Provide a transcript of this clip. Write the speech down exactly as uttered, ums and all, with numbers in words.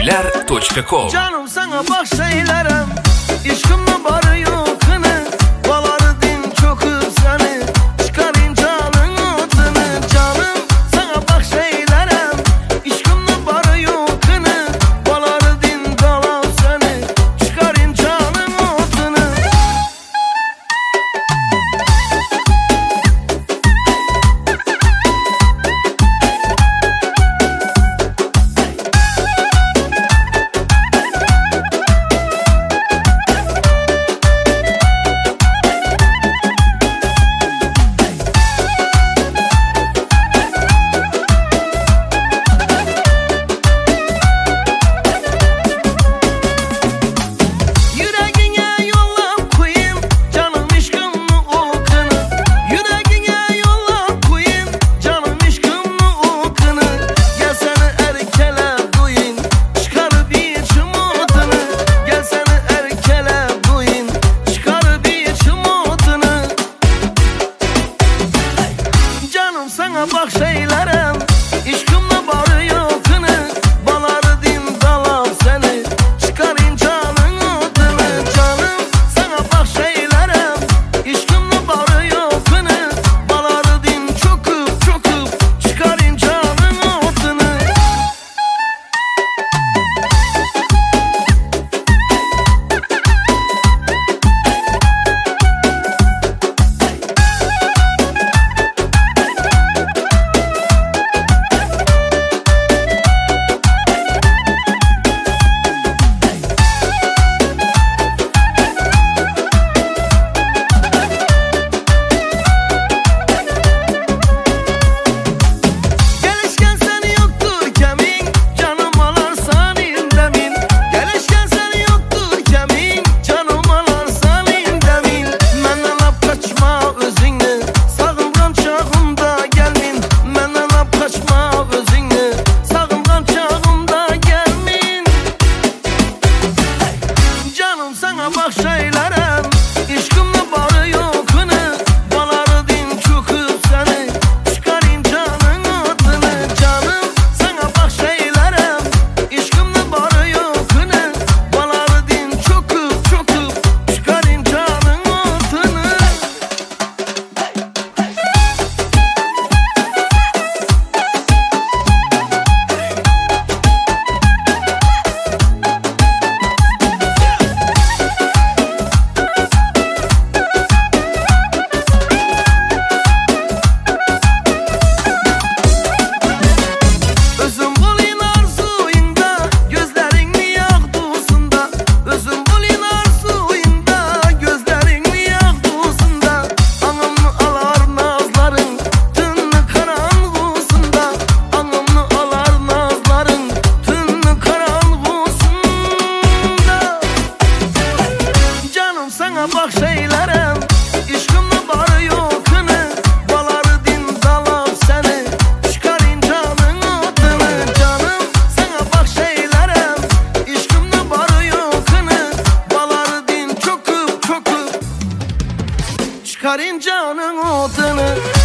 şeyler точка ком. Canım sana bak şeylerim, işkimle barı yokunu, baları din çöküp seni, çıkarın canın otunu. Canım sana bak şeylerim, işkimle barı yokunu, baları din dalan seni, çıkarın canın otunu. Sana bak şeylerim, işkimle barı yokunu, baları din dalan seni, çıkarın canın otunu. Canım sana bak şeylerim, işkimle barı yokunu, baları din çöküp çöküp, çıkarın canın otunu. Sana bak şeylerim, işkimle barı yokunu, baları din çöküp seni, çıkarın canın otunu. Canım sana bak şeylerim, işkimle barı yokunu, baları din çöküp çöküp, çıkarın canın otunu. Sana bak şeylerim, işkimle barı yokunu, baları din dalan seni, çıkarın canın otunu. Canım sana bak şeylerim, işkimle barı yokunu, baları din çöküp çöküp, çıkarın canın otunu.